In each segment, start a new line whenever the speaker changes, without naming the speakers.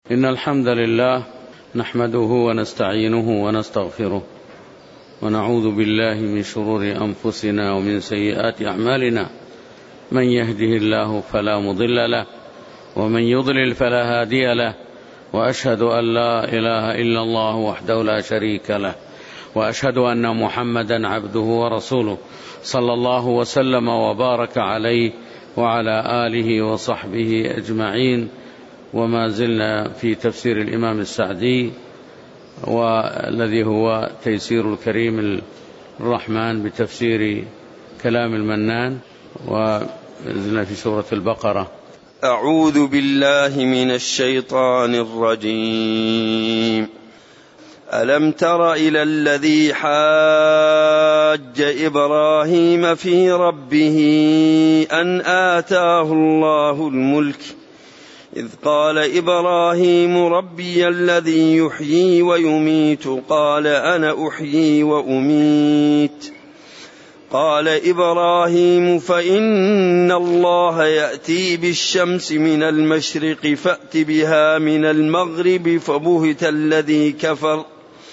إن الحمد لله نحمده ونستعينه ونستغفره ونعوذ بالله من شرور أنفسنا ومن سيئات أعمالنا. من يهده الله فلا مضل له ومن يضلل فلا هادي له، وأشهد أن لا إله إلا الله وحده لا شريك له، وأشهد أن محمدا عبده ورسوله صلى الله وسلم وبارك عليه وعلى آله وصحبه أجمعين. وما زلنا في تفسير الإمام السعدي، والذي هو تيسير الكريم الرحمن بتفسير كلام المنان، وزلنا في سورة البقرة.
أعوذ بالله من الشيطان الرجيم. ألم تر إلى الذي حاج إبراهيم في ربه أن آتاه الله الملك إذ قال إبراهيم ربي الذي يحيي ويميت قال أنا أحيي وأميت. قال إبراهيم فإن الله يأتي بالشمس من المشرق فأت بها من المغرب فبهت الذي كفر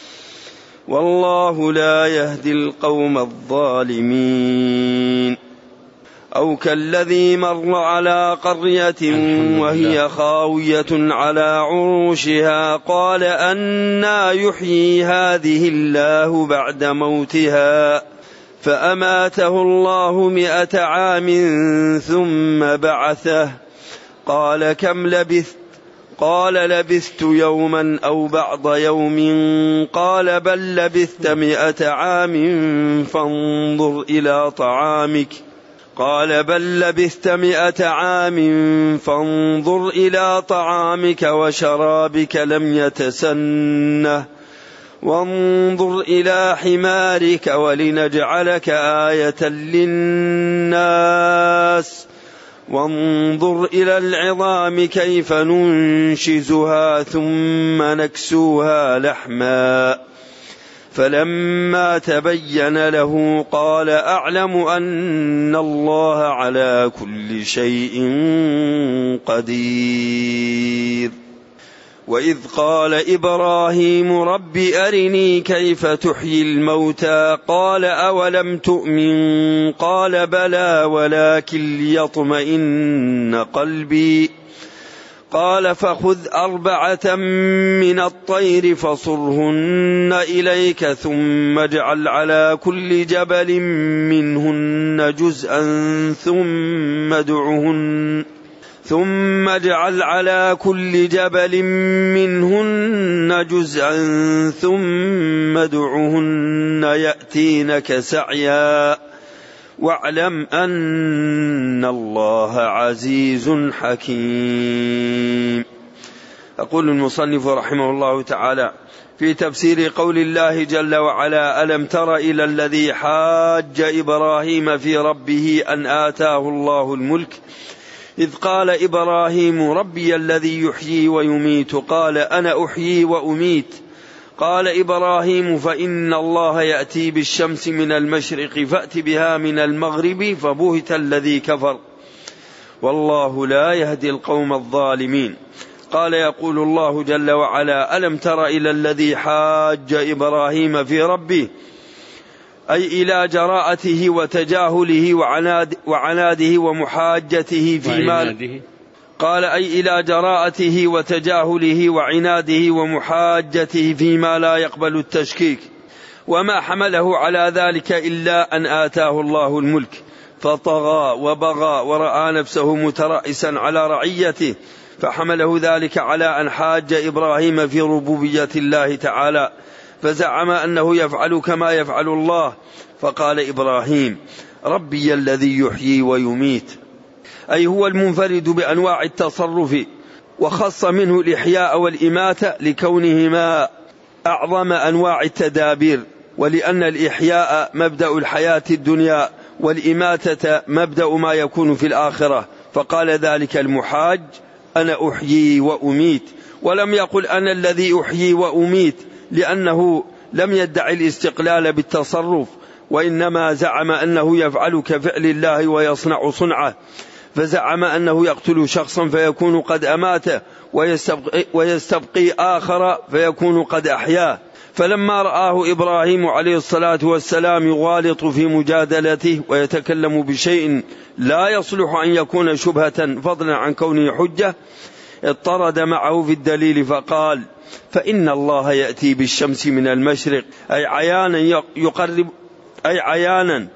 والله لا يهدي القوم الظالمين. أو كالذي مر على قرية وهي خاوية على عروشها قال أنى يحيي هذه الله بعد موتها فأماته الله 100 عام ثم بعثه قال كم لبثت؟ قال لبثت يوما أو بعض يوم قال بل لبثت 100 عام فانظر إلى طعامك قال بل لبثت 100 عام فانظر إلى طعامك وشرابك لم يتسنه وانظر إلى حمارك ولنجعلك آية للناس وانظر إلى العظام كيف ننشزها ثم نكسوها لحما فلما تبين له قال أعلم أن الله على كل شيء قدير. وإذ قال إبراهيم رب أرني كيف تحيي الموتى قال أولم تؤمن قال بلى ولكن ليطمئن قلبي قال فخذ 4 من الطير فصرهن إليك ثم اجعل على كل جبل منهن جزءا ثم اجعل على كل جبل منهن جزءا ثم ادعهن يأتينك سعيا واعلم أن الله عزيز حكيم. أقول المصنف رحمه الله تعالى في تفسير قول الله جل وعلا ألم تر إلى الذي حاج إبراهيم في ربه أن آتاه الله الملك إذ قال إبراهيم ربي الذي يحيي ويميت قال أنا أحيي وأميت. قال إبراهيم فإن الله يأتي بالشمس من المشرق فأت بها من المغرب فبهت الذي كفر والله لا يهدي القوم الظالمين. قال يقول الله جل وعلا ألم تر إلى الذي حاج إبراهيم في ربه أي إلى جراءته وتجاهله وعناده ومحاجته فيما قال أي إلى جراءته وتجاهله وعناده ومحاجته فيما لا يقبل التشكيك، وما حمله على ذلك إلا أن آتاه الله الملك فطغى وبغى ورأى نفسه مترأسا على رعيته فحمله ذلك على أن حاج إبراهيم في ربوبية الله تعالى فزعم أنه يفعل كما يفعل الله. فقال إبراهيم ربي الذي يحيي ويميت أي هو المنفرد بأنواع التصرف، وخص منه الإحياء والإماتة لكونهما أعظم أنواع التدابير، ولأن الإحياء مبدأ الحياة الدنيا والإماتة مبدأ ما يكون في الآخرة. فقال ذلك المحاج أنا أحيي وأميت، ولم يقل أنا الذي أحيي وأميت لأنه لم يدعي الاستقلال بالتصرف، وإنما زعم أنه يفعل كفعل الله ويصنع صنعه. فزعم أنه يقتل شخصا فيكون قد أماته ويستبقي آخر فيكون قد أحياه. فلما رآه إبراهيم عليه الصلاة والسلام يغالط في مجادلته ويتكلم بشيء لا يصلح أن يكون شبهة فضلا عن كونه حجة، اضطرد معه في الدليل فقال: فإن الله يأتي بالشمس من المشرق، أي عيانا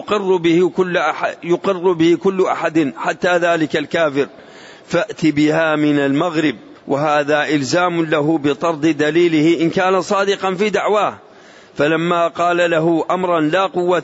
يقر به كل أحد حتى ذلك الكافر، فأت بها من المغرب. وهذا إلزام له بطرد دليله إن كان صادقا في دعواه. فلما قال له أمرا لا قوة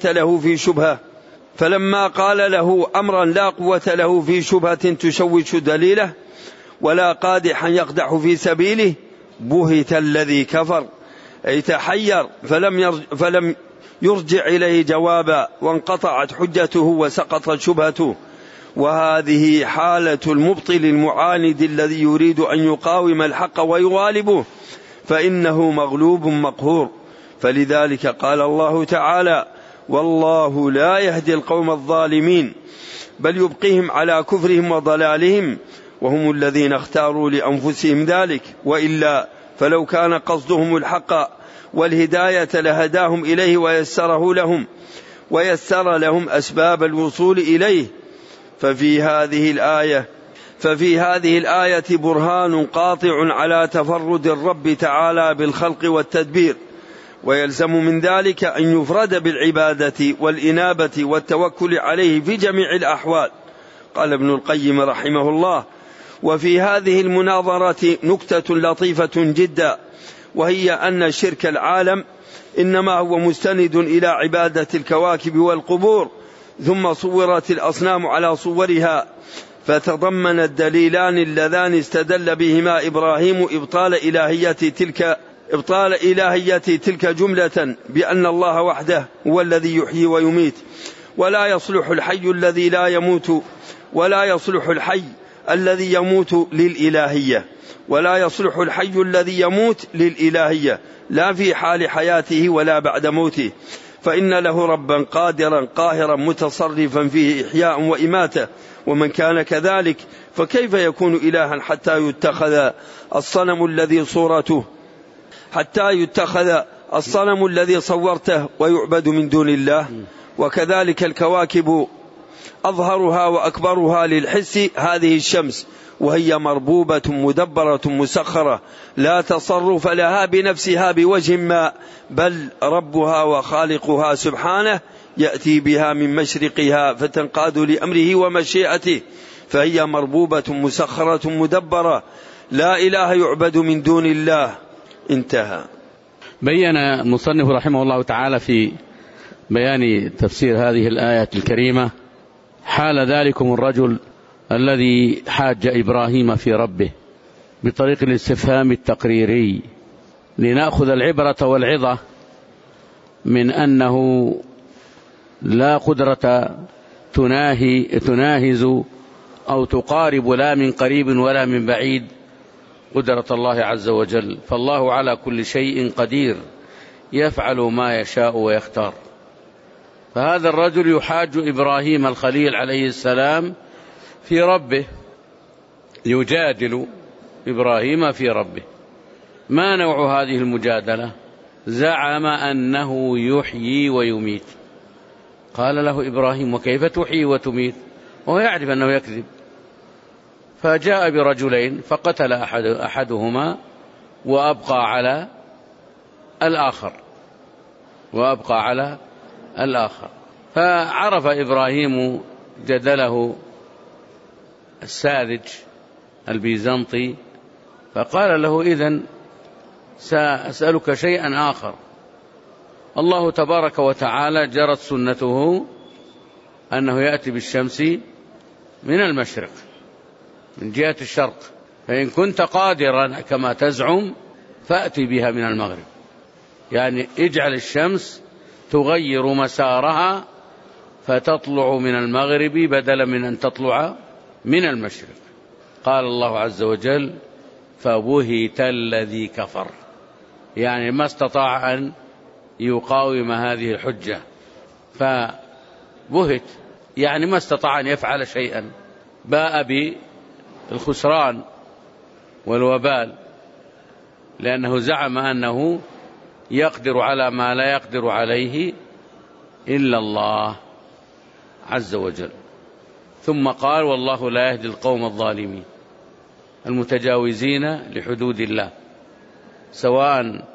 له في شبهة تشوش دليله ولا قادحا يقدح في سبيله، بهت الذي كفر، أي تحير فلم يرجع إليه جوابا، وانقطعت حجته وسقطت شبهته. وهذه حالة المبطل المعاند الذي يريد أن يقاوم الحق ويغالبه، فإنه مغلوب مقهور. فلذلك قال الله تعالى: والله لا يهدي القوم الظالمين، بل يبقيهم على كفرهم وضلالهم، وهم الذين اختاروا لأنفسهم ذلك، وإلا فلو كان قصدهم الحق والهداية لهداهم إليه ويسر لهم أسباب الوصول إليه. ففي هذه الآية برهان قاطع على تفرد الرب تعالى بالخلق والتدبير، ويلزم من ذلك أن يفرد بالعبادة والإنابة والتوكل عليه في جميع الأحوال. قال ابن القيم رحمه الله: وفي هذه المناظرة نكتة لطيفة جدا، وهي أن شرك العالم إنما هو مستند إلى عبادة الكواكب والقبور، ثم صورت الأصنام على صورها، فتضمن الدليلان اللذان استدل بهما إبراهيم إبطال إلهية تلك جملة بأن الله وحده هو الذي يحيي ويميت، ولا يصلح الحي الذي يموت للإلهية، لا في حال حياته ولا بعد موته، فإن له ربا قادرا قاهرا متصرفا فيه إحياء وإماتة. ومن كان كذلك فكيف يكون إلها حتى يتخذ الصنم الذي صورته ويعبد من دون الله؟ وكذلك الكواكب أظهرها وأكبرها للحس هذه الشمس، وهي مربوبة مدبرة مسخرة لا تصرف لها بنفسها بوجه ما، بل ربها وخالقها سبحانه يأتي بها من مشرقها فتنقاد لأمره ومشيئته، فهي مربوبة مسخرة مدبرة، لا إله يعبد من دون الله. انتهى.
بين المصنف رحمه الله تعالى في بيان تفسير هذه الآية الكريمة حال ذلكم الرجل الذي حاج إبراهيم في ربه بطريق الاستفهام التقريري، لنأخذ العبرة والعظة من أنه لا قدرة تناهز أو تقارب لا من قريب ولا من بعيد قدرة الله عز وجل، فالله على كل شيء قدير يفعل ما يشاء ويختار. فهذا الرجل يحاج إبراهيم الخليل عليه السلام في ربه، يجادل إبراهيم في ربه. ما نوع هذه المجادلة؟ زعم أنه يحيي ويميت. قال له إبراهيم: وكيف تحيي وتميت؟ وهو يعرف أنه يكذب. فجاء برجلين فقتل أحدهما وأبقى على الآخر. فعرف إبراهيم جدله الساذج البيزنطي، فقال له: إذن سأسألك شيئا آخر. الله تبارك وتعالى جرت سنته أنه يأتي بالشمس من المشرق من جهة الشرق، فإن كنت قادرا كما تزعم فأتي بها من المغرب، يعني اجعل الشمس تغير مسارها فتطلع من المغرب بدلا من أن تطلع من المشرق. قال الله عز وجل: فبهت الذي كفر، يعني ما استطاع أن يقاوم هذه الحجة، فبهت يعني ما استطاع أن يفعل شيئا. باء بالخسران والوبال، لأنه زعم أنه يقدر على ما لا يقدر عليه إلا الله عز وجل. ثم قال: والله لا يهدي القوم الظالمين المتجاوزين لحدود الله، سواء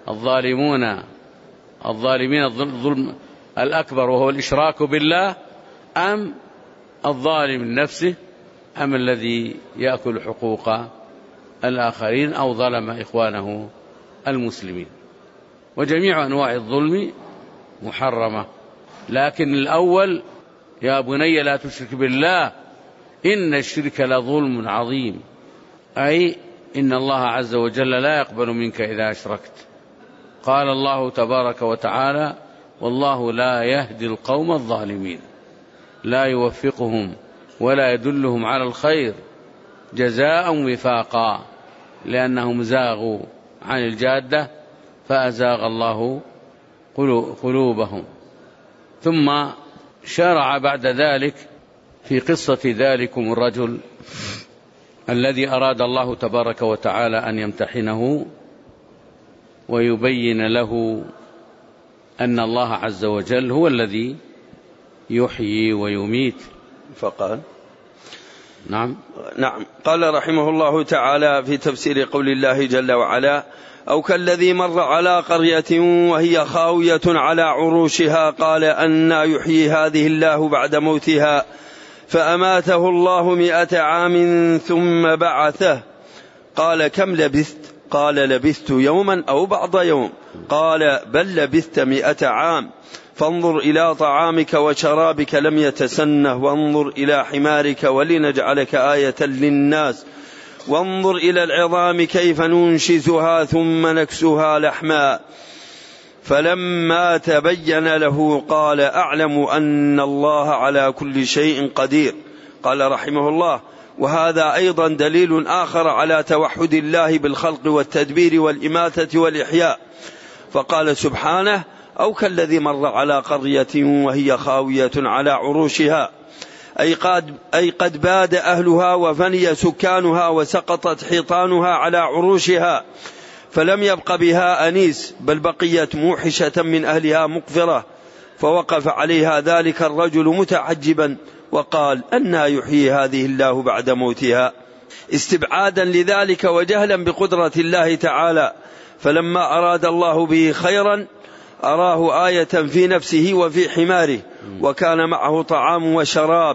الظالمين الظلم الأكبر وهو الإشراك بالله، أم الظالم نفسه، أم الذي يأكل حقوق الآخرين أو ظلم إخوانه المسلمين. وجميع أنواع الظلم محرمة، لكن الأول: يا بني لا تشرك بالله إن الشرك لظلم عظيم، أي إن الله عز وجل لا يقبل منك إذا أشركت. قال الله تبارك وتعالى: والله لا يهدي القوم الظالمين، لا يوفقهم ولا يدلهم على الخير جزاء وفاقا، لأنهم زاغوا عن الجادة فأزاغ الله قلوبهم. ثم شرع بعد ذلك في قصة ذلكم الرجل الذي أراد الله تبارك وتعالى أن يمتحنه ويبين له أن الله عز وجل هو الذي يحيي ويميت.
فقال:
نعم.
قال رحمه الله تعالى في تفسير قول الله جل وعلا: أو كالذي مر على قرية وهي خاوية على عروشها قال أنى يحيي هذه الله بعد موتها فأماته الله 100 عام ثم بعثه. قال: كم لبثت؟ قال: لبثت يوما أو بعض يوم. قال: بل لبثت 100 عام. فانظر إلى طعامك وشرابك لم يتسنه، وانظر إلى حمارك ولنجعلك آية للناس، وانظر إلى العظام كيف ننشزها ثم نكسها لحما. فلما تبين له قال: أعلم أن الله على كل شيء قدير. قال رحمه الله: وهذا أيضا دليل آخر على توحد الله بالخلق والتدبير والإماتة والإحياء. فقال سبحانه: أو كالذي مر على قرية وهي خاوية على عروشها، أي قد باد أهلها وفني سكانها وسقطت حيطانها على عروشها، فلم يبق بها أنيس، بل بقيت موحشة من أهلها مقفرة. فوقف عليها ذلك الرجل متعجبا وقال: أنى يحيي هذه الله بعد موتها، استبعادا لذلك وجهلا بقدرة الله تعالى. فلما أراد الله به خيرا أراه آية في نفسه وفي حماره، وكان معه طعام وشراب،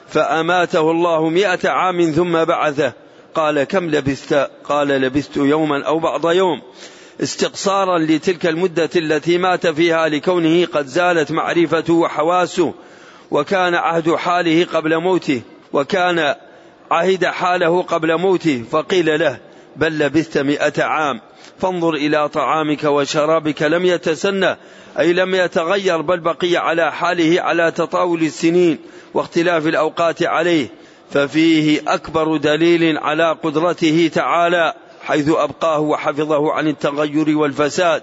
فأماته الله 100 عام ثم بعثه. قال: كم لبثت؟ قال: لبثت يوما أو بعض يوم، استقصارا لتلك المدة التي مات فيها، لكونه قد زالت معرفته وحواسه، وكان عهد حاله قبل موته، وكان عهد حاله قبل موته. فقيل له: بل لبثت 100 عام. فانظر إلى طعامك وشرابك لم يتسنه، أي لم يتغير، بل بقي على حاله على تطاول السنين واختلاف الأوقات عليه. ففيه أكبر دليل على قدرته تعالى، حيث أبقاه وحفظه عن التغير والفساد،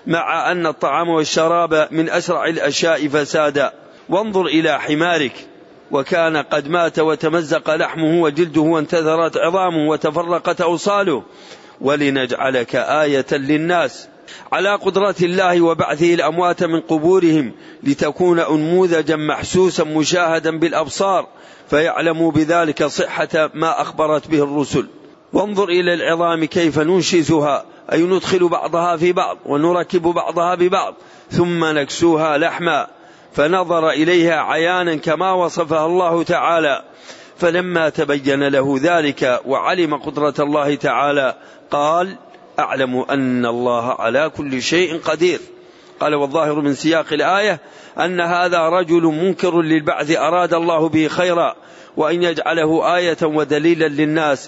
مع أن الطعام والشراب من أسرع الأشياء فسادا. وانظر إلى حمارك، وكان قد مات وتمزق لحمه وجلده وانتثرت عظامه وتفرقت أوصاله، ولنجعلك آية للناس على قدرة الله وبعثه الأموات من قبورهم، لتكون أنموذجا محسوسا مشاهدا بالأبصار، فيعلموا بذلك صحة ما أخبرت به الرسل. وانظر إلى العظام كيف ننشزها، أي ندخل بعضها في بعض ونركب بعضها ببعض ثم نكسوها لحما. فنظر إليها عيانا كما وصفها الله تعالى. فلما تبين له ذلك وعلم قدرة الله تعالى قال: أعلم أن الله على كل شيء قدير. قال: والظاهر من سياق الآية أن هذا رجل منكر للبعث أراد الله به خيرا، وأن يجعله آية ودليلا للناس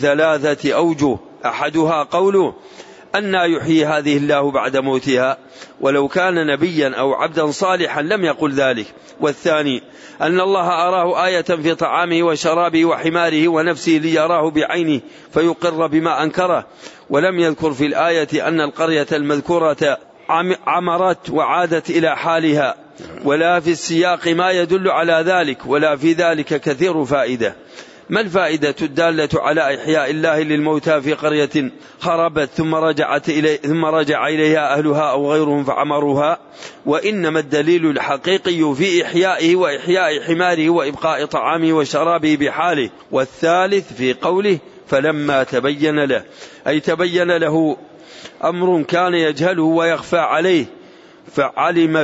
ل3 أوجه. أحدها قوله: أنى يحيي هذه الله بعد موتها، ولو كان نبيا أو عبدا صالحا لم يقل ذلك. والثاني أن الله أراه آية في طعامه وشرابه وحماره ونفسه ليراه بعينه فيقر بما أنكره. ولم يذكر في الآية أن القرية المذكورة عمرت وعادت إلى حالها، ولا في السياق ما يدل على ذلك، ولا في ذلك كثير فائدة. ما الفائدة الدالة على إحياء الله للموتى في قرية خربت ثم رجع إليها أهلها أو غيرهم فعمروها؟ وإنما الدليل الحقيقي في إحيائه وإحياء حماره وإبقاء طعامه وشرابه بحاله. والثالث في قوله فلما تبين له، أي تبين له أمر كان يجهله ويخفى عليه فعلم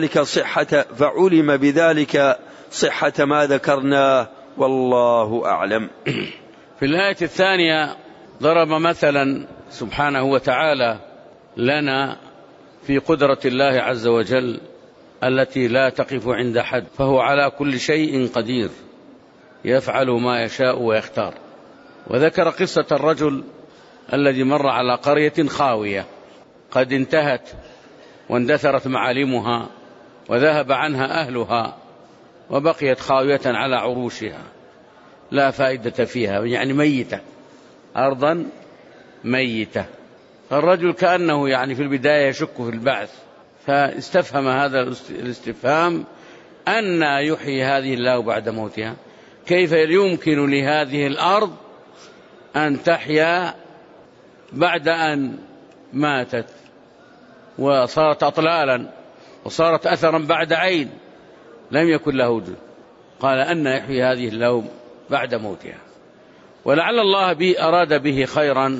بذلك صحة ما ذكرنا، والله أعلم.
في الآية الثانية ضرب مثلا سبحانه وتعالى لنا في قدرة الله عز وجل التي لا تقف عند حد، فهو على كل شيء قدير يفعل ما يشاء ويختار. وذكر قصة الرجل الذي مر على قرية خاوية قد انتهت واندثرت معالمها وذهب عنها أهلها وبقيت خاوية على عروشها لا فائدة فيها، يعني ميتة، أرضا ميتة. فالرجل كأنه يعني في البداية يشك في البعث، فاستفهم هذا الاستفهام: أن يحيي هذه الله بعد موتها؟ كيف يمكن لهذه الأرض أن تحيا بعد أن ماتت وصارت أطلالا وصارت أثرا بعد عين لم يكن له وجود؟ قال: أن يحيي هذه الله بعد موتها. ولعل الله أراد به خيرا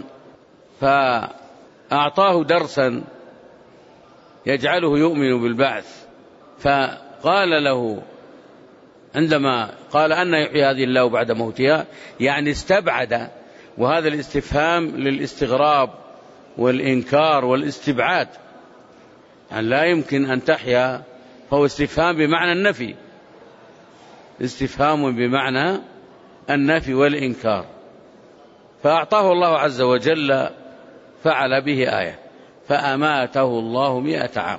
فأعطاه درسا يجعله يؤمن بالبعث. فقال له عندما قال: أن يحيي هذه الله بعد موتها، يعني استبعد، وهذا الاستفهام للاستغراب والإنكار والاستبعاد، يعني لا يمكن أن تحيا، فهو استفهام بمعنى النفي، استفهام بمعنى النفي والإنكار. فأعطاه الله عز وجل، فعل به آية، فأماته الله 100 عام،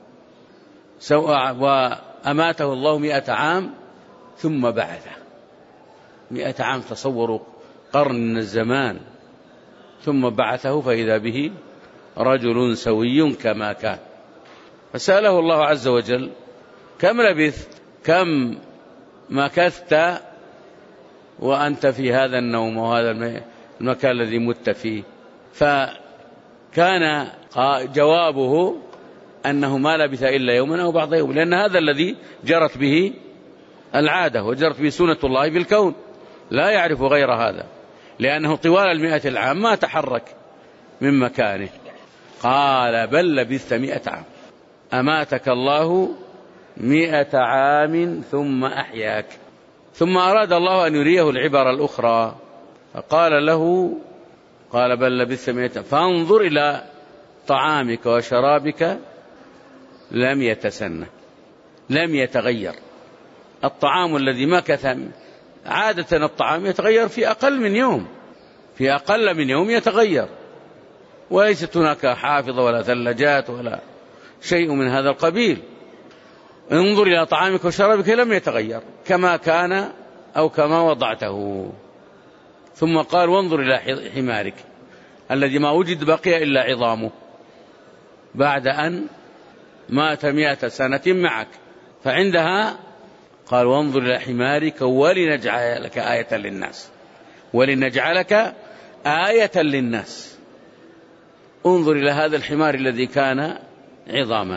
وأماته الله 100 عام ثم بعثه. 100 عام، تصوروا قرن من الزمان، ثم بعثه فإذا به رجل سوي كما كان. فسأله الله عز وجل: كم لبثت؟ كم مكثت وأنت في هذا النوم وهذا المكان الذي مت فيه؟ فكان جوابه أنه ما لبث إلا يوما أو بعض يوم، لأن هذا الذي جرت به العادة وجرت به سنة الله في الكون، لا يعرف غير هذا، لأنه طوال 100 العام ما تحرك من مكانه. قال: بل لبثت 100 عام، أماتك الله 100 عام ثم أحياك. ثم أراد الله أن يريه العبر الأخرى، فقال له: قال: بل لبثت 100 فانظر إلى طعامك وشرابك لم يتسنى، لم يتغير. الطعام الذي مكث، عادة الطعام يتغير في أقل من يوم، في أقل من يوم يتغير، وليست هناك حافظة ولا ثلاجات ولا شيء من هذا القبيل. انظر إلى طعامك وشرابك لم يتغير كما كان أو كما وضعته. ثم قال: وانظر إلى حمارك الذي ما وجد بقي إلا عظامه بعد أن مات 100 سنة معك. فعندها قال: وانظر إلى حمارك ولنجعلك آية للناس، ولنجعلك آية للناس. انظر إلى هذا الحمار الذي كان عظاما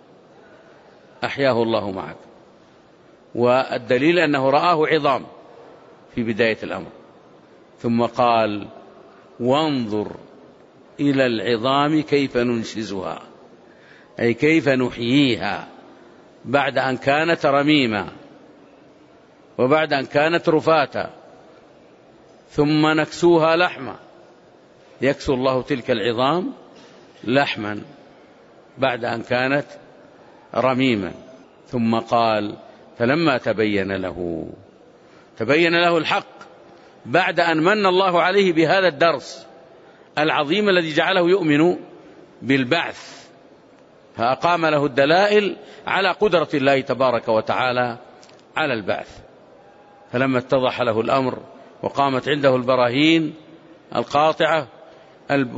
أحياه الله معك، والدليل أنه رآه عظام في بداية الأمر. ثم قال: وانظر إلى العظام كيف ننشزها، أي كيف نحييها بعد أن كانت رميمة وبعد أن كانت رفاتا، ثم نكسوها لحما، يكسو الله تلك العظام لحما بعد أن كانت رميما. ثم قال: فلما تبين له الحق بعد أن من الله عليه بهذا الدرس العظيم الذي جعله يؤمن بالبعث، فأقام له الدلائل على قدرة الله تبارك وتعالى على البعث. فلما اتضح له الأمر وقامت عنده البراهين القاطعة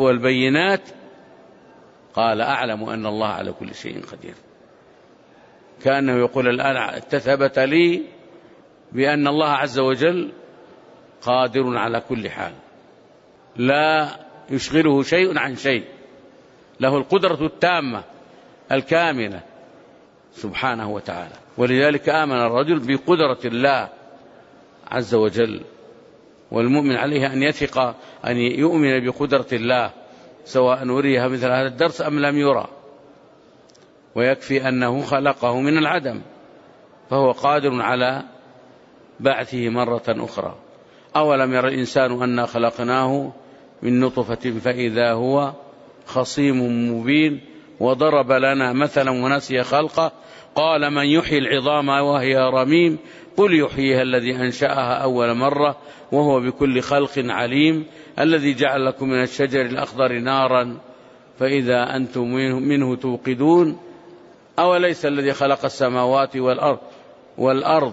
والبينات، قال: أعلم أن الله على كل شيء قدير. كأنه يقول الآن ثبت لي بأن الله عز وجل قادر على كل حال، لا يشغله شيء عن شيء، له القدرة التامة الكاملة سبحانه وتعالى. ولذلك آمن الرجل بقدرة الله عز وجل، والمؤمن عليه أن يثق أن يؤمن بقدرة الله سواء أريها مثل هذا الدرس أم لم يرى، ويكفي أنه خلقه من العدم فهو قادر على بعثه مرة أخرى. أولم ير الإنسان أنا خلقناه من نطفة فإذا هو خصيم مبين وضرب لنا مثلا ونسي خلقه قال من يحيي العظام وهي رميم قل يحييها الذي أنشأها أول مرة وهو بكل خلق عليم الذي جعل لكم من الشجر الأخضر نارا فإذا أنتم منه توقدون أوليس الذي خلق السماوات والأرض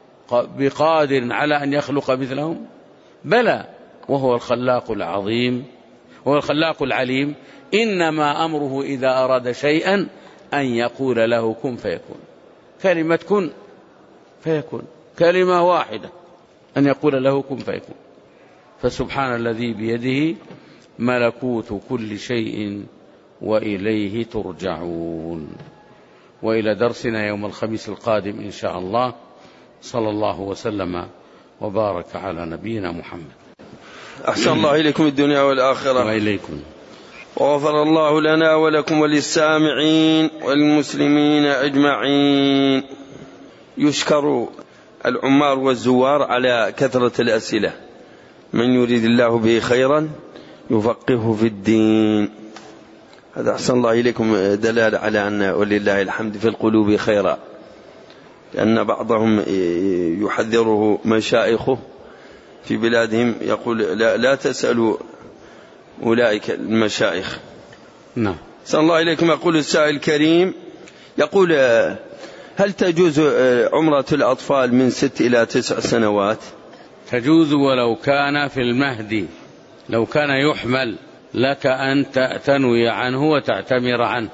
بقادر على أن يخلق مثلهم بلى وهو الخلاق العظيم وهو الخلاق العليم إنما أمره إذا أراد شيئا أن يقول له كن فيكون. كلمة كن فيكون كلمة واحدة أن يقول له كن فيكون. فسبحان الذي بيده ملكوت كل شيء وإليه ترجعون. وإلى درسنا يوم الخميس القادم إن شاء الله. صلى الله وسلم وبارك على نبينا محمد.
أحسن الله إليكم الدنيا والآخرة.
وإليكم.
وغفر الله لنا ولكم وللسامعين والمسلمين أجمعين. يشكر العمار والزوار على كثرة الأسئلة. من يريد الله به خيرا يفقهه في الدين. هذا أحسن الله إليكم دلالة على أن ولله الحمد في القلوب خيرا، لأن بعضهم يحذره مشايخه في بلادهم يقول لا تسألوا أولئك المشايخ.
نعم.
أحسن الله إليكم. يقول السائل الكريم يقول هل تجوز عمرة الأطفال من 6 إلى 9 سنوات؟
تجوز ولو كان في المهدي، لو كان يحمل لك أن تنوي عنه وتعتمر عنه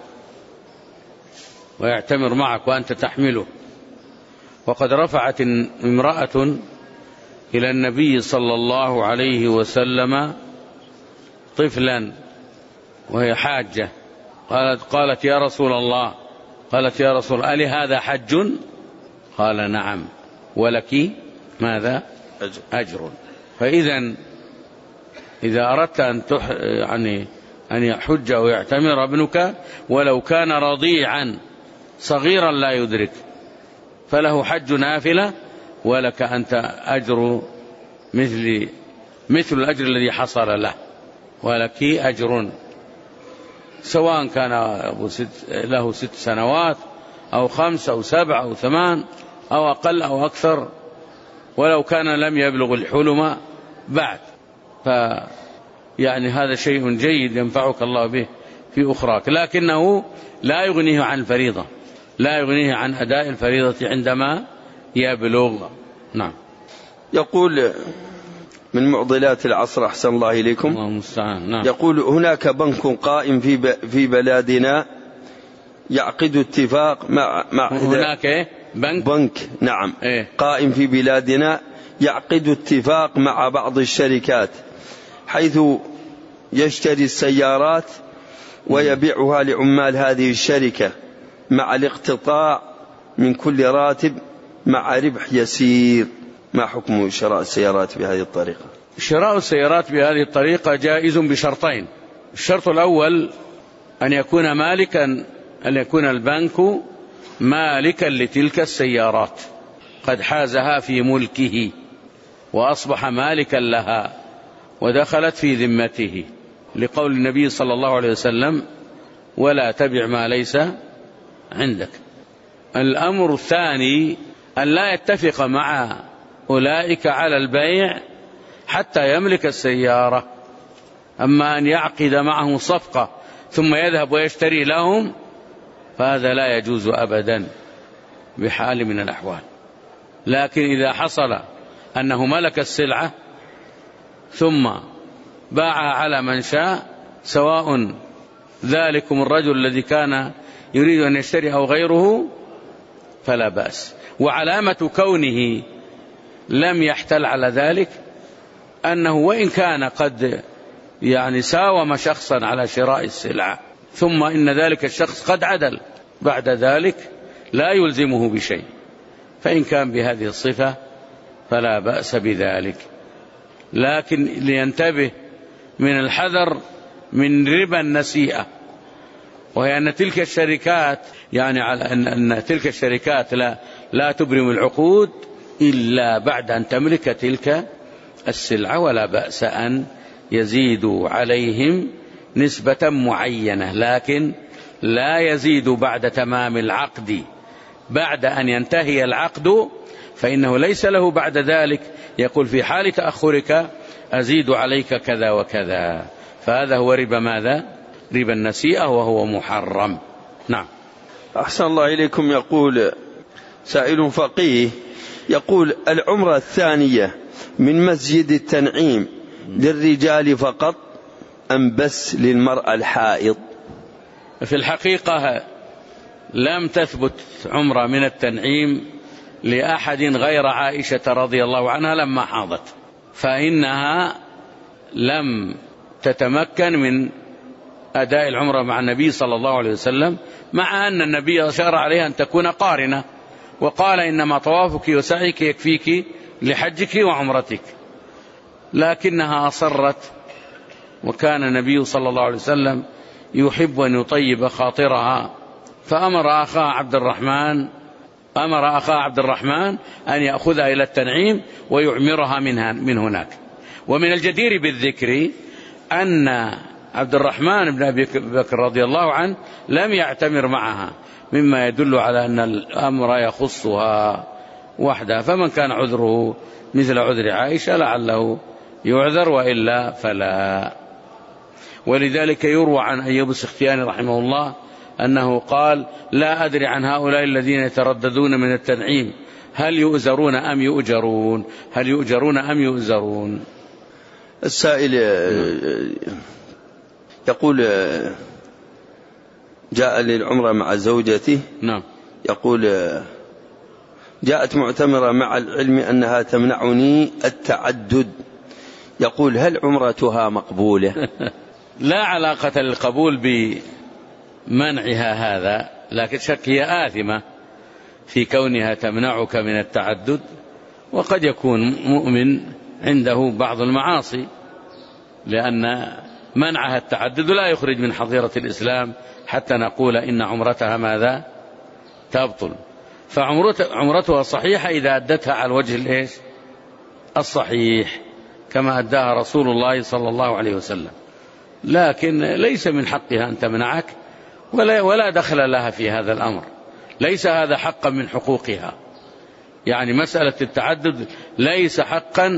ويعتمر معك وأنت تحمله. وقد رفعت امرأة إلى النبي صلى الله عليه وسلم طفلا وهي حاجة، قالت يا رسول الله، قالت يا رسول الله ألي هذا حج؟ قال نعم ولك ماذا؟ أجر. فإذا إذا أردت أن يحج ويعتمر ابنك ولو كان رضيعا صغيرا لا يدرك فله حج نافلة ولك أنت أجر مثل الأجر الذي حصل له، ولك أجر سواء كان له 6 سنوات أو 5 أو 7 أو 8 أو أقل أو أكثر، ولو كان لم يبلغ الحلم بعد. يعني هذا شيء جيد ينفعك الله به في أخراك، لكنه لا يغنيه عن الفريضة، لا يغنيه عن أداء الفريضة عندما يبلغ. نعم.
يقول من معضلات العصر أحسن الله إليكم.
الله المستعان. نعم.
يقول هناك بنك قائم في بلادنا يعقد اتفاق مع
هناك
بنك نعم
إيه؟
قائم في بلادنا يعقد اتفاق مع بعض الشركات حيث يشتري السيارات ويبيعها لعمال هذه الشركة مع الاقتطاع من كل راتب مع ربح يسير. ما حكم شراء السيارات بهذه الطريقة؟
شراء السيارات بهذه الطريقة جائز بشرطين. الشرط الأول أن يكون البنك مالكا لتلك السيارات، قد حازها في ملكه وأصبح مالكا لها ودخلت في ذمته، لقول النبي صلى الله عليه وسلم ولا تبع ما ليس عندك. الأمر الثاني أن لا يتفق مع أولئك على البيع حتى يملك السيارة. أما أن يعقد معهم صفقة ثم يذهب ويشتري لهم فهذا لا يجوز أبدا بحال من الأحوال. لكن إذا حصل أنه ملك السلعة ثم باعها على من شاء، سواء ذلكم الرجل الذي كان يريد أن يشتري أو غيره، فلا بأس. وعلامة كونه لم يحتل على ذلك أنه وإن كان قد ساوم شخصا على شراء السلعة ثم إن ذلك الشخص قد عدل بعد ذلك لا يلزمه بشيء، فإن كان بهذه الصفة فلا بأس بذلك. لكن لينتبه من الحذر من ربا النسيئة، وهي أن تلك الشركات على أن تلك الشركات لا تبرم العقود إلا بعد أن تملك تلك السلعة، ولا بأس أن يزيدوا عليهم نسبة معينة، لكن لا يزيد بعد تمام العقد. بعد أن ينتهي العقد فإنه ليس له بعد ذلك يقول في حال تأخرك أزيد عليك كذا وكذا، فهذا هو ربا ماذا؟ ربا النسيئة، وهو محرم. نعم.
أحسن الله إليكم. يقول سائل فقيه يقول: العمرة الثانية من مسجد التنعيم للرجال فقط أم بس للمرأة الحائض؟
في الحقيقة لم تثبت عمرة من التنعيم لأحد غير عائشة رضي الله عنها لما حاضت، فإنها لم تتمكن من أداء العمرة مع النبي صلى الله عليه وسلم، مع أن النبي أشار عليها أن تكون قارنة، وقال: إنما طوافك وسعيك يكفيك لحجك وعمرتك، لكنها أصرت، وكان النبي صلى الله عليه وسلم يحب أن يطيب خاطرها، فأمر أخاه عبد الرحمن أن يأخذها إلى التنعيم ويعمرها من هناك. ومن الجدير بالذكر أن عبد الرحمن بن أبي بكر رضي الله عنه لم يعتمر معها، مما يدل على أن الأمر يخصها وحدها، فمن كان عذره مثل عذر عائشة لعله يعذر، وإلا فلا. ولذلك يروى عن أيوب السختياني رحمه الله أنه قال: لا أدري عن هؤلاء الذين يترددون من التنعيم هل يؤزرون أم يؤزرون.
السائل يقول: جاء للعمرة مع زوجته.
نعم.
يقول: جاءت معتمرة مع العلم أنها تمنعني التعدد، يقول: هل عمرتها مقبولة؟
لا علاقة للقبول بمنعها هذا، لكن شك هي آثمة في كونها تمنعك من التعدد، وقد يكون مؤمن عنده بعض المعاصي، لأن منعها التعدد لا يخرج من حظيرة الإسلام حتى نقول إن عمرتها ماذا؟ تبطل. فعمرتها صحيحة إذا أدتها على الوجه الصحيح كما أداها رسول الله صلى الله عليه وسلم، لكن ليس من حقها أن تمنعك، ولا دخل لها في هذا الأمر، ليس هذا حقا من حقوقها. مسألة التعدد ليس حقا،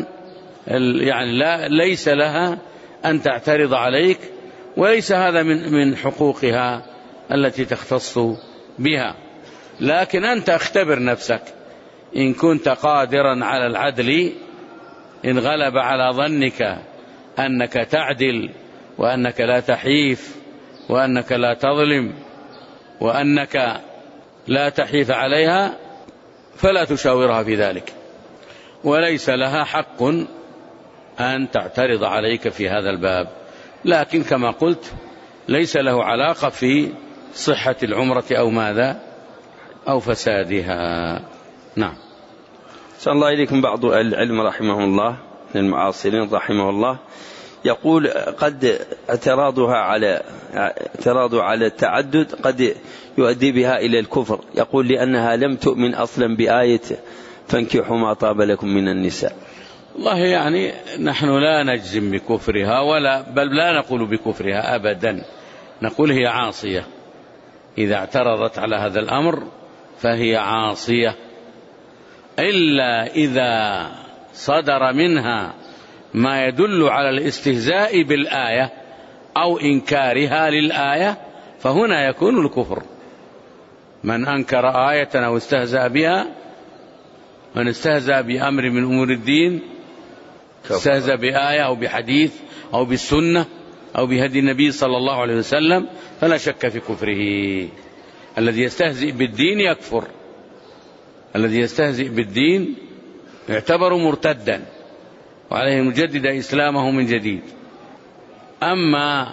ليس لها أن تعترض عليك، وليس هذا من حقوقها التي تختص بها. لكن أنت اختبر نفسك، إن كنت قادرا على العدل، إن غلب على ظنك أنك تعدل وأنك لا تحيف وأنك لا تظلم وأنك لا تحيف عليها، فلا تشاورها في ذلك، وليس لها حق أن تعترض عليك في هذا الباب. لكن كما قلت ليس له علاقة في صحة العمرة أو ماذا أو فسادها. نعم.
صلى الله إليكم. بعض العلم رحمه الله من المعاصرين رحمه الله يقول: قد اعتراض على التعدد قد يؤدي بها إلى الكفر، يقول: لأنها لم تؤمن أصلا بآية فانكحوا ما طاب لكم من النساء.
والله نحن لا نجزم بكفرها، بل لا نقول بكفرها أبدا، نقول هي عاصية. إذا اعترضت على هذا الأمر فهي عاصية، إلا إذا صدر منها ما يدل على الاستهزاء بالآية أو إنكارها للآية، فهنا يكون الكفر. من أنكر آية أو استهزأ بها، من استهزأ بأمر من أمور الدين، استهزأ بآية أو بحديث أو بالسنة أو بهدي النبي صلى الله عليه وسلم، فلا شك في كفره. الذي يستهزئ بالدين يكفر، الذي يستهزئ بالدين يعتبر مرتدا وعليه أن يجدد إسلامه من جديد. أما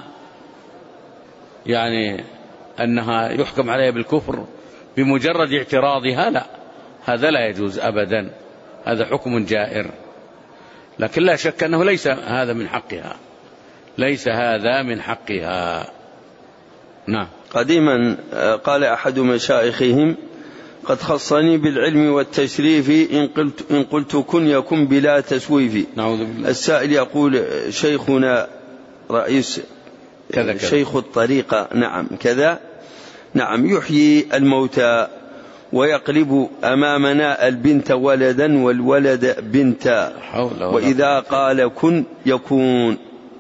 يعني أنها يحكم عليها بالكفر بمجرد اعتراضها، لا، هذا لا يجوز أبدا، هذا حكم جائر، لكن لا شك أنه ليس هذا من حقها، ليس هذا من حقها. نعم.
قديما قال أحد مشايخهم: قد خصني بالعلم والتشريف إن قلت كن يكن بلا تسويف.
نعوذ بالله.
السائل يقول: شيخنا رئيس
كذا
شيخ الطريقة نعم كذا، نعم، يحيي الموتى ويقلب أمامنا البنت ولدا والولد بنتا، وإذا قال كن يكون.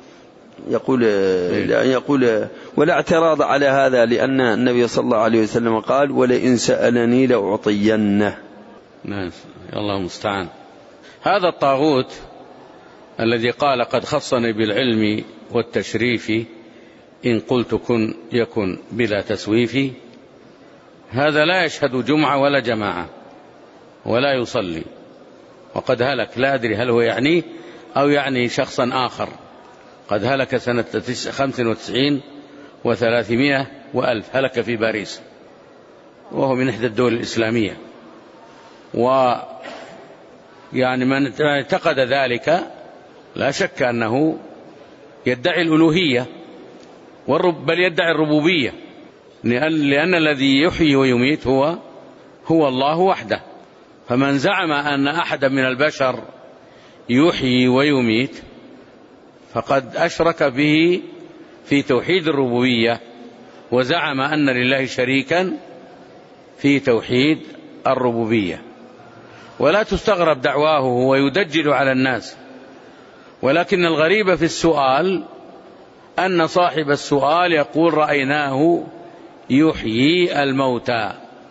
يقول ولا اعتراض على هذا، لأن النبي صلى الله عليه وسلم قال: ولئن سألني لأعطينه.
الله المستعان. هذا الطاغوت الذي قال قد خصني بالعلم والتشريف إن قلت كن يكن بلا تسويف، هذا لا يشهد جمعة ولا جماعة ولا يصلي، وقد هلك، لا أدري هل هو يعني أو يعني شخصا آخر. قد هلك سنة 95 و300 وألف، هلك في باريس، وهو من إحدى الدول الإسلامية. ويعني من اعتقد ذلك لا شك أنه يدعي الألوهية، بل يدعي الربوبية، لأن الذي يحيي ويميت هو الله وحده. فمن زعم أن أحد من البشر يحيي ويميت فقد أشرك به في توحيد الربوبية، وزعم أن لله شريكا في توحيد الربوبية. ولا تستغرب دعواه ويدجل على الناس، ولكن الغريب في السؤال أن صاحب السؤال يقول: رأيناه يحيي الموتى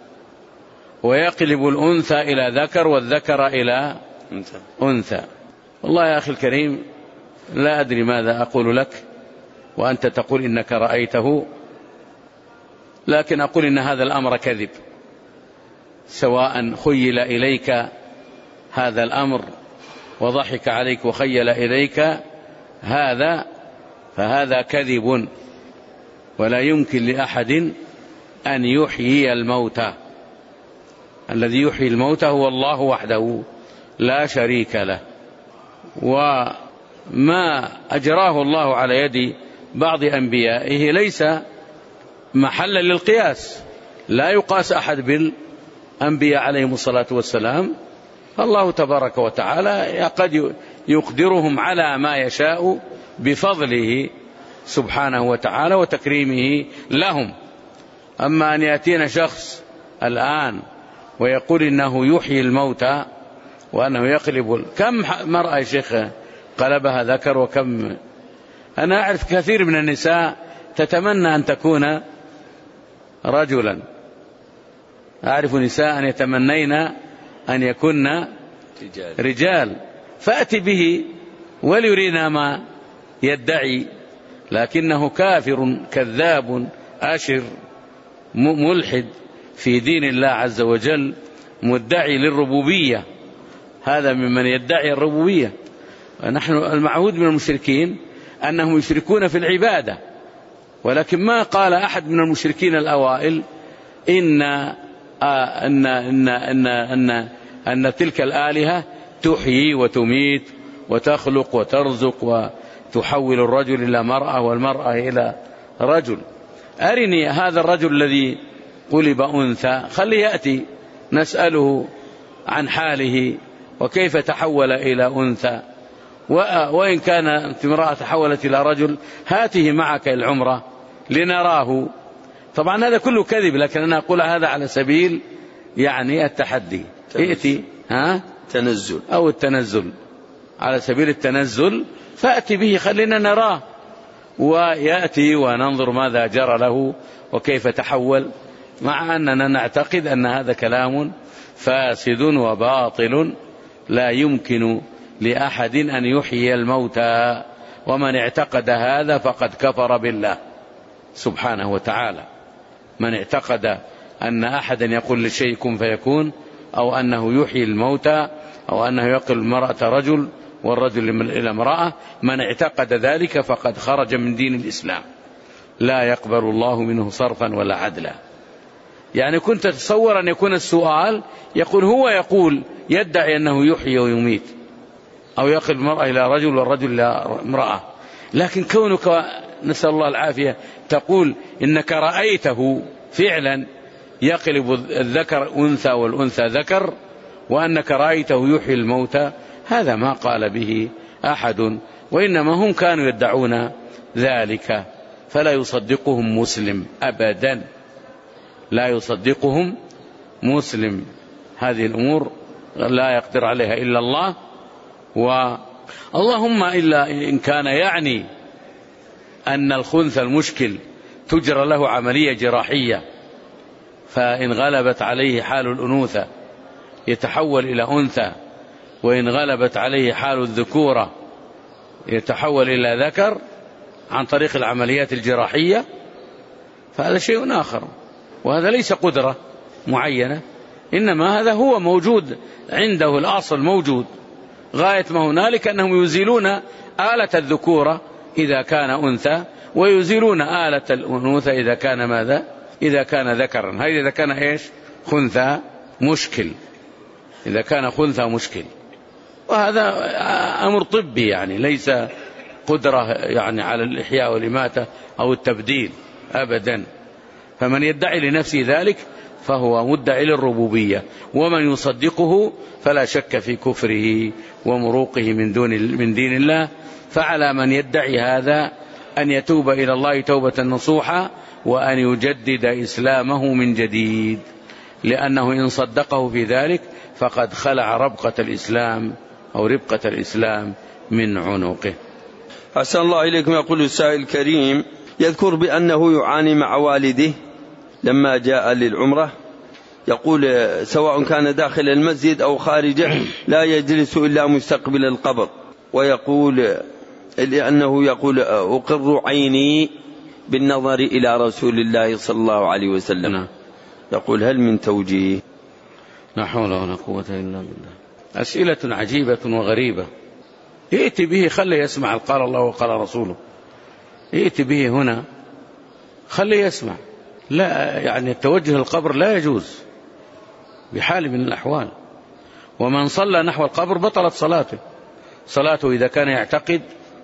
ويقلب الأنثى إلى ذكر والذكر إلى أنثى. والله يا أخي الكريم، لا أدري ماذا أقول لك وأنت تقول إنك رأيته، لكن أقول إن هذا الأمر كذب، سواء خيل إليك هذا الأمر وضحك عليك وخيل إليك هذا، فهذا كذب، ولا يمكن لأحد أن يحيي الموتى. الذي يحيي الموتى هو الله وحده لا شريك له. وما أجراه الله على يد بعض أنبيائه ليس محلا للقياس، لا يقاس أحد بالأنبياء عليهم الصلاة والسلام. الله تبارك وتعالى قد يقدرهم على ما يشاء بفضله سبحانه وتعالى وتكريمه لهم. أما أن يأتينا شخص الآن ويقول إنه يحيي الموتى وأنه يقلب، كم مرأة يا شيخ قلبها ذكر، وكم أنا أعرف كثير من النساء تتمنى أن تكون رجلا، أعرف نساء يتمنين أن يكون رجال، فأتي به وليرينا ما يدعي، لكنه كافر كذاب أشر ملحد في دين الله عز وجل، مدعي للربوبية، هذا ممن يدعي الربوبية. نحن المعهود من المشركين أنهم يشركون في العبادة، ولكن ما قال أحد من المشركين الأوائل أن تلك الآلهة تحيي وتميت وتخلق وترزق وتحول الرجل إلى مرأة والمرأة إلى رجل. أرني هذا الرجل الذي قلب أنثى، خليه يأتي نسأله عن حاله وكيف تحول إلى أنثى، وإن كانت امرأة تحولت إلى رجل هاته معك العمرة لنراه. طبعا هذا كله كذب، لكن أنا أقول هذا على سبيل يعني التحدي، ائتي
تنزل
أو التنزل، على سبيل التنزل، فأتي به خلينا نراه، ويأتي وننظر ماذا جرى له وكيف تحول، مع أننا نعتقد أن هذا كلام فاسد وباطل، لا يمكن لأحد أن يحيي الموتى، ومن اعتقد هذا فقد كفر بالله سبحانه وتعالى. من اعتقد أن أحدا يقول لشيء كن فيكون أو أنه يحيي الموتى أو أنه يقل المرأة رجل والرجل إلى امرأة، من اعتقد ذلك فقد خرج من دين الإسلام، لا يقبل الله منه صرفا ولا عدلا. يعني كنت تتصور أن يكون السؤال يقول هو يدعي أنه يحيي ويميت أو يقل المرأة إلى رجل والرجل إلى امرأة، لكن كونك نسأل الله العافية تقول إنك رأيته فعلا يقلب الذكر أنثى والأنثى ذكر، وأنك رأيته يحيي الموتى، هذا ما قال به أحد، وإنما هم كانوا يدعون ذلك، فلا يصدقهم مسلم أبدا، لا يصدقهم مسلم. هذه الأمور لا يقدر عليها إلا الله، اللهم إلا إن كان يعني أن الخنث المشكل تجرى له عملية جراحية، فإن غلبت عليه حال الأنوثة يتحول إلى أنثى، وإن غلبت عليه حال الذكورة يتحول إلى ذكر عن طريق العمليات الجراحية، فهذا شيء آخر، وهذا ليس قدرة معينة، إنما هذا هو موجود عنده، الأصل موجود، غاية ما هنالك أنهم يزيلون آلة الذكورة إذا كان أنثى، ويزيلون آلة الأنوثة إذا كان ماذا؟ إذا كان ذكرا. هذا إذا كان إيش؟ خنثى مشكل، إذا كان خنثى مشكل، وهذا أمر طبي يعني ليس قدرة يعني على الإحياء والإماتة أو التبديل أبدا. فمن يدعي لنفسه ذلك فهو مدعي للربوبية، ومن يصدقه فلا شك في كفره ومروقه من دين الله. فعلى من يدعي هذا أن يتوب إلى الله توبة نصوحا، وأن يجدد إسلامه من جديد، لأنه إن صدقه في ذلك فقد خلع ربقة الإسلام أو ربقة الإسلام من عنقه.
أحسن الله إليكم. يقول السائل الكريم يذكر بأنه يعاني مع والده لما جاء للعمرة، يقول سواء كان داخل المسجد أو خارجه لا يجلس إلا مستقبل القبر، ويقول لأنه يقول أقر عيني بالنظر إلى رسول الله صلى الله عليه وسلم. يقول هل من توجيه؟
لا حول ولا قوة إلا بالله. أسئلة عجيبة وغريبة. ائت به، خلي يسمع قال الله وقال رسوله، ائت به هنا خلي يسمع. لا يعني التوجه القبر لا يجوز بحال من الأحوال، ومن صلى نحو القبر بطلت صلاته إذا كان يعتقد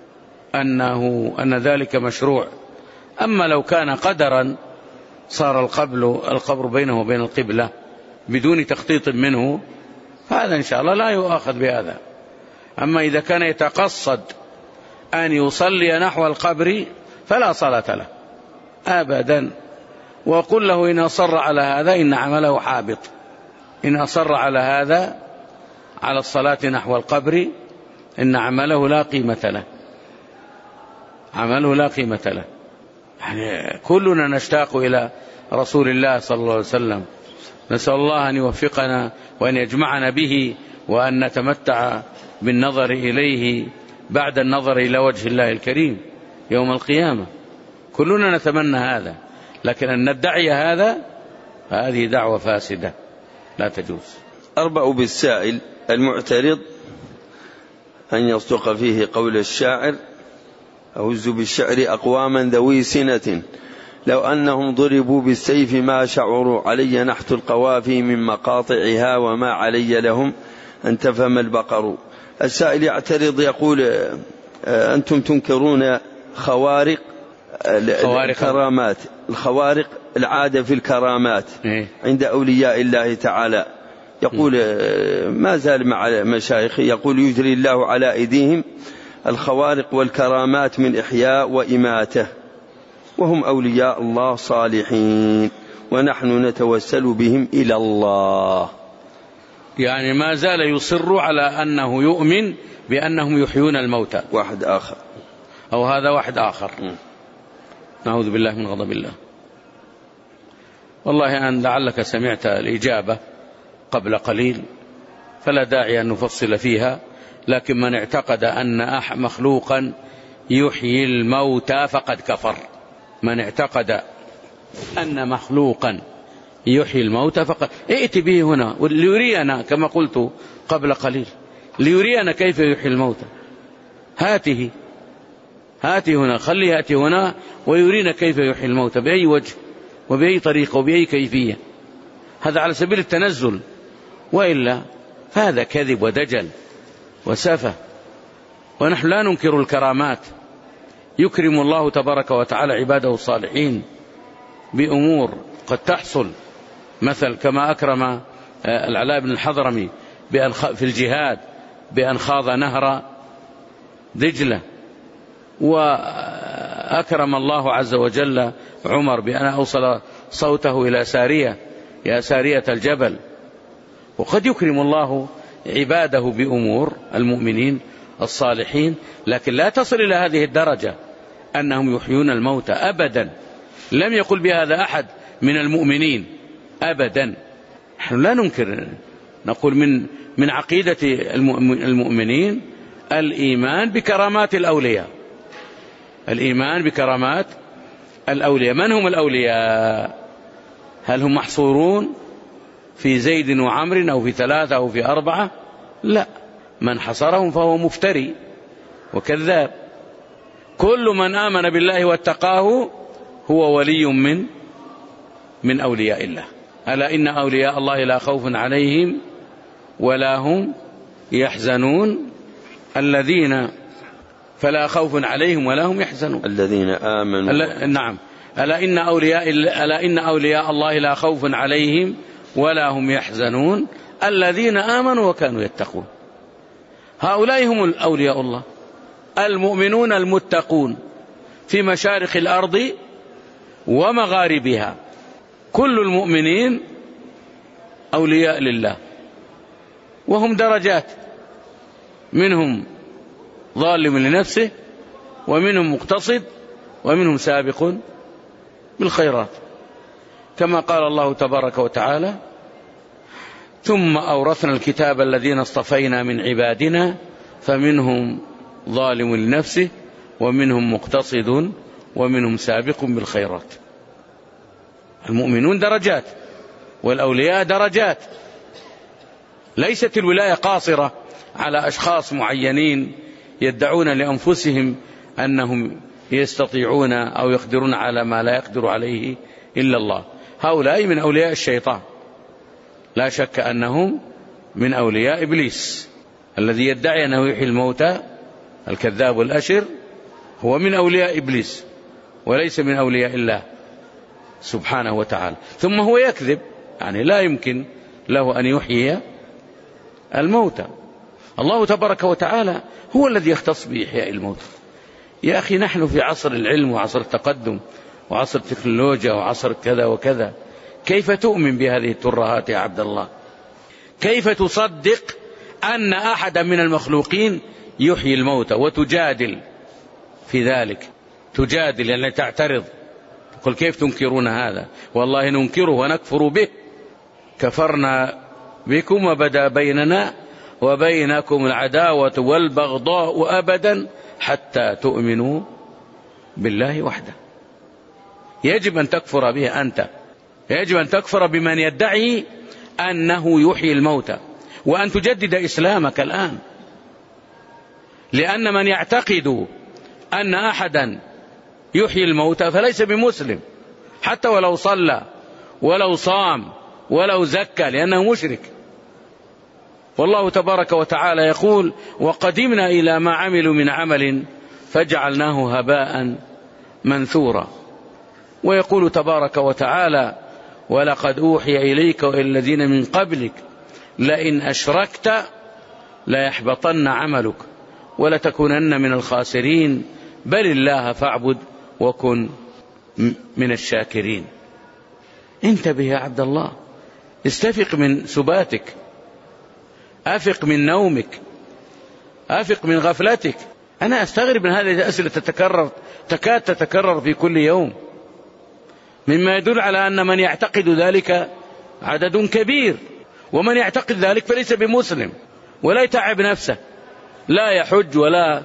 أن ذلك مشروع. أما لو كان قدرا صار القبر بينه وبين القبلة بدون تخطيط منه، فهذا إن شاء الله لا يؤاخذ بهذا. أما إذا كان يتقصد أن يصلي نحو القبر فلا صلاة له أبدا. وقل له إن أصر على هذا إن عمله حابط، إن أصر على هذا على الصلاة نحو القبر إن عمله لا قيمة له، عمله لا قيمة له. يعني كلنا نشتاق إلى رسول الله صلى الله عليه وسلم، نسأل الله أن يوفقنا وأن يجمعنا به، وأن نتمتع بالنظر إليه بعد النظر إلى وجه الله الكريم يوم القيامة. كلنا نتمنى هذا، لكن أن ندعي هذا هذه دعوة فاسدة لا تجوز.
أربأ بالسائل المعترض أن يصدق فيه قول الشاعر: أهز بالشعر أقواما ذوي سنة لو أنهم ضربوا بالسيف ما شعروا علي نحت القوافي من مقاطعها وما علي لهم أن تفهم البقر. السائل يعترض يقول: أنتم تنكرون خوارق الكرامات، الخوارق العادة في الكرامات عند أولياء الله تعالى. يقول ما زال مع مشايخ يقول يجري الله على أيديهم الخوارق والكرامات من إحياء وإماتة، وهم أولياء الله صالحين، ونحن نتوسل بهم إلى الله.
يعني ما زال يصر على أنه يؤمن بأنهم يحيون الموتى.
واحد آخر
أو هذا واحد آخر. نعوذ بالله من غضب الله. والله أن لعلك سمعت الإجابة قبل قليل، فلا داعي أن نفصل فيها. لكن من اعتقد أن مخلوقا يحيي الموتى فقد كفر. من اعتقد أن مخلوقا يحيي الموتى فقال ائت به هنا ليرينا، كما قلت قبل قليل، ليرينا كيف يحيي الموتى. هاته هنا، خليه يأتي هنا ويرينا كيف يحيي الموتى، بأي وجه وبأي طريقة وبأي كيفية. هذا على سبيل التنزل، وإلا فهذا كذب ودجل وسفه. ونحن لا ننكر الكرامات، يكرم الله تبارك وتعالى عباده الصالحين بأمور قد تحصل، مثل كما أكرم العلاء بن الحضرمي في الجهاد بأن خاض نهر دجلة، وأكرم الله عز وجل عمر بأن أوصل صوته إلى سارية، يا سارية الجبل. وقد يكرم الله عباده بأمور المؤمنين الصالحين، لكن لا تصل إلى هذه الدرجة أنهم يحيون الموتى أبدا. لم يقل بهذا أحد من المؤمنين أبدا. نحن لا ننكر، نقول من عقيدة المؤمنين الإيمان بكرامات الأولياء، الإيمان بكرامات الأولياء. من هم الأولياء؟ هل هم محصورون في زيد وعمر أو في 3 أو في 4؟ لا، من حصرهم فهو مفتري وكذاب. كل من آمن بالله واتقاه هو ولي من أولياء الله. ألا إن أولياء الله لا خوف عليهم ولا هم يحزنون، الذين فلا خوف عليهم ولا هم يحزنون
الذين آمنوا.
نعم، ألا إن أولياء الله لا خوف عليهم ولا هم يحزنون الذين آمنوا وكانوا يتقون. هؤلاء هم الأولياء الله، المؤمنون المتقون في مشارق الأرض ومغاربها. كل المؤمنين أولياء لله، وهم درجات، منهم ظالم لنفسه، ومنهم مقتصد، ومنهم سابق بالخيرات، كما قال الله تبارك وتعالى: ثم أورثنا الكتاب الذين اصطفينا من عبادنا فمنهم ظالم لنفسه ومنهم مقتصد ومنهم سابق بالخيرات. المؤمنون درجات والأولياء درجات. ليست الولاية قاصرة على أشخاص معينين يدعون لأنفسهم أنهم يستطيعون أو يقدرون على ما لا يقدر عليه إلا الله. هؤلاء من أولياء الشيطان، لا شك أنهم من أولياء إبليس الذي يدعي أنه يحيي الموتى، الكذاب الأشر، هو من أولياء إبليس وليس من أولياء الله سبحانه وتعالى. ثم هو يكذب، يعني لا يمكن له أن يحيي الموتى. الله تبارك وتعالى هو الذي يختص بإحياء الموتى. يا أخي، نحن في عصر العلم وعصر التقدم وعصر التكنولوجيا وعصر كذا وكذا، كيف تؤمن بهذه الترهات يا عبد الله؟ كيف تصدق أن أحدا من المخلوقين يحيي الموتى وتجادل في ذلك؟ تجادل يعني تعترض، تقول كيف تنكرون هذا؟ والله ننكره ونكفر به، كفرنا بكم وبدا بيننا وبينكم العداوة والبغضاء أبدا حتى تؤمنوا بالله وحده. يجب أن تكفر به أنت، يجب أن تكفر بمن يدعي أنه يحيي الموتى، وأن تجدد إسلامك الآن. لأن من يعتقد أن أحدا يحيي الموتى فليس بمسلم، حتى ولو صلى ولو صام ولو زكى، لأنه مشرك. والله تبارك وتعالى يقول: وقدمنا إلى ما عملوا من عمل فجعلناه هباء منثورا. ويقول تبارك وتعالى: ولقد أوحي إليك وإلى الذين من قبلك لئن أشركت ليحبطن عملك ولتكونن من الخاسرين بل الله فاعبد وكن من الشاكرين. انتبه يا عبد الله، استفق من سباتك، أفق من نومك، أفق من غفلتك. أنا أستغرب من هذه الأسئلة تكاد تتكرر في كل يوم، مما يدل على أن من يعتقد ذلك عدد كبير، ومن يعتقد ذلك فليس بمسلم ولا يتعب نفسه، لا يحج ولا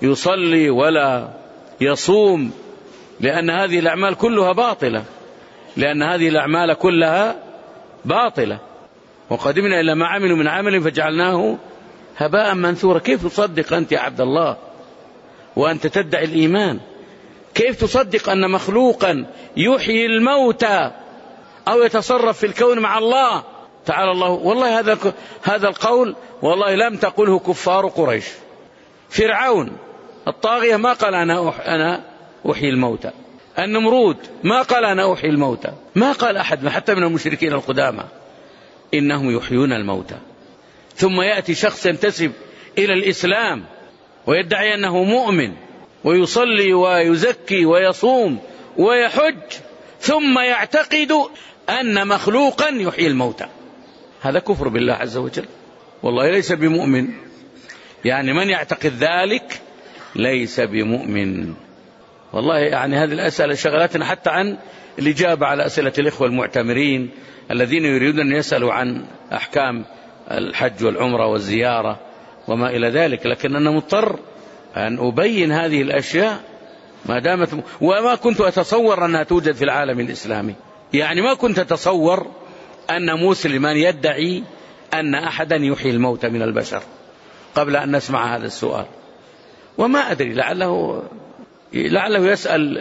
يصلي ولا يصوم، لأن هذه الأعمال كلها باطلة. لأن هذه الأعمال كلها باطلة، وقدمنا إلى ما عملوا من عمل فجعلناه هباء منثورا. كيف تصدق أنت يا عبد الله وأنت تدعي الإيمان؟ كيف تصدق أن مخلوقا يحيي الموتى أو يتصرف في الكون مع الله تعالى الله؟ والله هذا القول والله لم تقله كفار قريش. فرعون الطاغية ما قال أنا أحيي الموتى. النمرود ما قال أنا أحيي الموتى. ما قال أحد حتى من المشركين القدامى إنهم يحيون الموتى. ثم يأتي شخص ينتسب إلى الإسلام ويدعي أنه مؤمن ويصلي ويزكي ويصوم ويحج، ثم يعتقد أن مخلوقا يحيي الموتى. هذا كفر بالله عز وجل، والله ليس بمؤمن. يعني من يعتقد ذلك ليس بمؤمن. والله يعني هذه الأسئلة شغلتنا حتى عن الإجابة على أسئلة الإخوة المعتمرين الذين يريدون أن يسألوا عن أحكام الحج والعمرة والزيارة وما إلى ذلك، لكن أنا مضطر أن أبين هذه الأشياء ما دامت وما كنت أتصور أنها توجد في العالم الإسلامي. يعني ما كنت أتصور أن مسلما يدعي أن أحدا يحيي الموتى من البشر قبل أن نسمع هذا السؤال. وما أدري لعله يسأل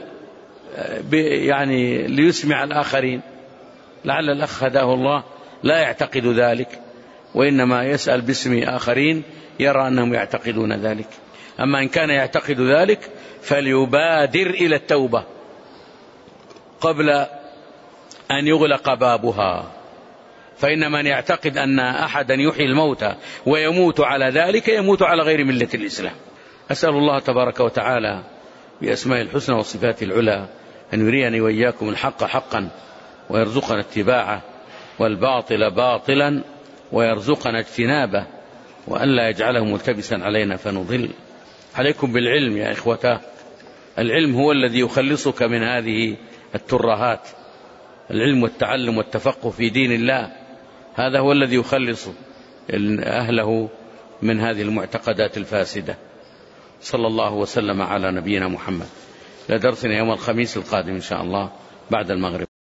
يعني ليسمع الآخرين. لعل الأخ هداه الله لا يعتقد ذلك، وإنما يسأل باسم آخرين يرى أنهم يعتقدون ذلك. أما إن كان يعتقد ذلك فليبادر إلى التوبة قبل أن يغلق بابها، فإن من يعتقد أن أحدا يحيي الموتى ويموت على ذلك يموت على غير ملة الإسلام. أسأل الله تبارك وتعالى بأسماء الحسنى وصفات العلى أن يريني وإياكم الحق حقا ويرزقنا اتباعه، والباطل باطلا ويرزقنا اجتنابه، وأن لا يجعله ملتبسا علينا فنضل. عليكم بالعلم يا إخوته، العلم هو الذي يخلصك من هذه الترهات. العلم والتعلم والتفقه في دين الله هذا هو الذي يخلص أهله من هذه المعتقدات الفاسدة. صلى الله وسلم على نبينا محمد. لدرسنا يوم الخميس القادم إن شاء الله بعد المغرب.